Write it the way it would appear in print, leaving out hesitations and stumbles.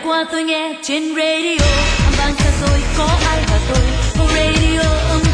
qua tôi nghe trên radio, âm vang xa xôi có ai và tôi. Oh radio,